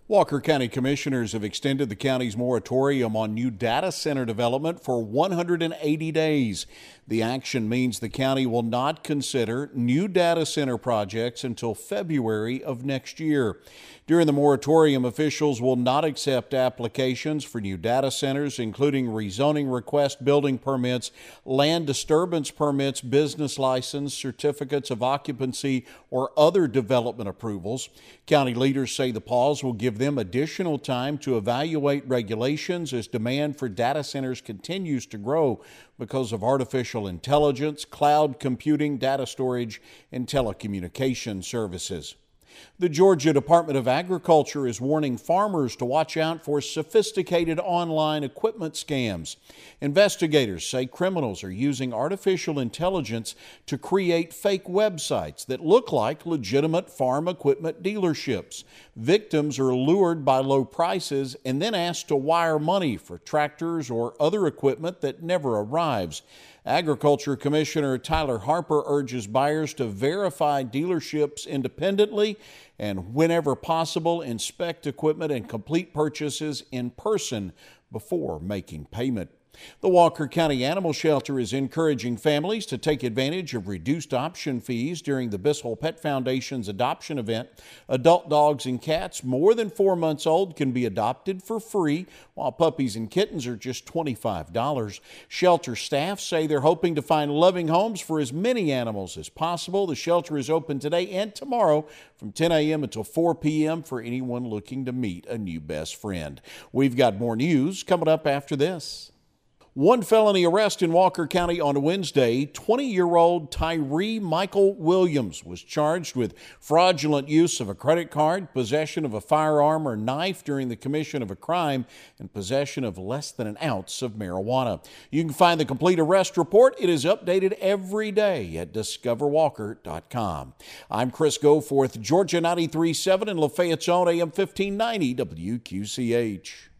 Walker County Commissioners have extended the county's moratorium on new data center development for 180 days. The action means the county will not consider new data center projects until February of next year. During the moratorium, officials will not accept applications for new data centers, including rezoning request, building permits, land disturbance permits, business license, certificates of occupancy, or other development approvals. County leaders say the pause will give them additional time to evaluate regulations as demand for data centers continues to grow because of artificial intelligence, cloud computing, data storage, and telecommunication services. The Georgia Department of Agriculture is warning farmers to watch out for sophisticated online equipment scams. Investigators say criminals are using artificial intelligence to create fake websites that look like legitimate farm equipment dealerships. Victims are lured by low prices and then asked to wire money for tractors or other equipment that never arrives. Agriculture Commissioner Tyler Harper urges buyers to verify dealerships independently and, whenever possible, inspect equipment and complete purchases in person before making payment. The Walker County Animal Shelter is encouraging families to take advantage of reduced option fees during the Bissell Pet Foundation's adoption event. Adult dogs and cats more than 4 months old can be adopted for free, while puppies and kittens are just $25. Shelter staff say they're hoping to find loving homes for as many animals as possible. The shelter is open today and tomorrow from 10 a.m. until 4 p.m. for anyone looking to meet a new best friend. We've got more news coming up after this. One felony arrest in Walker County on Wednesday. 20-year-old Tyree Michael Williams was charged with fraudulent use of a credit card, possession of a firearm or knife during the commission of a crime, and possession of less than an ounce of marijuana. You can find the complete arrest report. It is updated every day at discoverwalker.com. I'm Chris Goforth, Georgia 93.7 and Lafayette's own AM 1590 WQCH.